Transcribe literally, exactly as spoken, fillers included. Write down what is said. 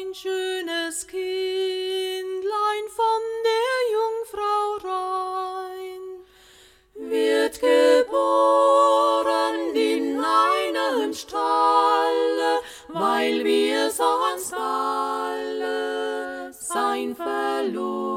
ein schönes Kindlein von der Jungfrau rein, wird geboren in einem Stalle, weil wir sonst alle sein verloren.